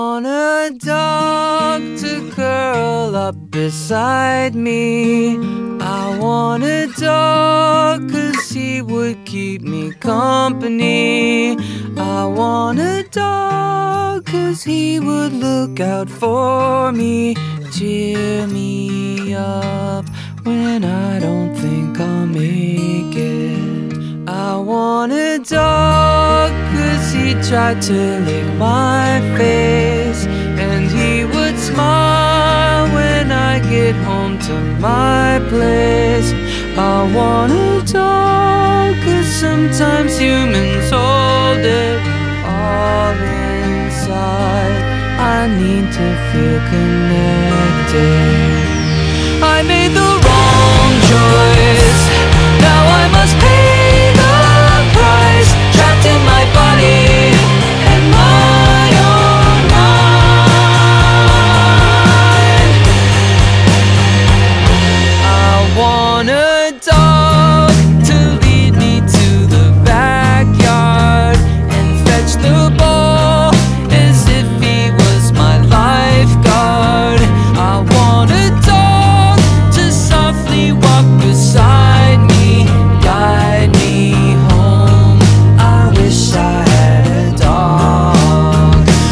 Want a dog to curl up beside me. I want a dog 'cause he would keep me company. I want a dog 'cause he would look out for me, cheer me up when I don't think I'll make it. I want a dog 'cause he tried to lick my face, and he would smile when I get home to my place. I want a dog 'cause sometimes humans hold it all inside. I need to feel connected. I made the wrong choice.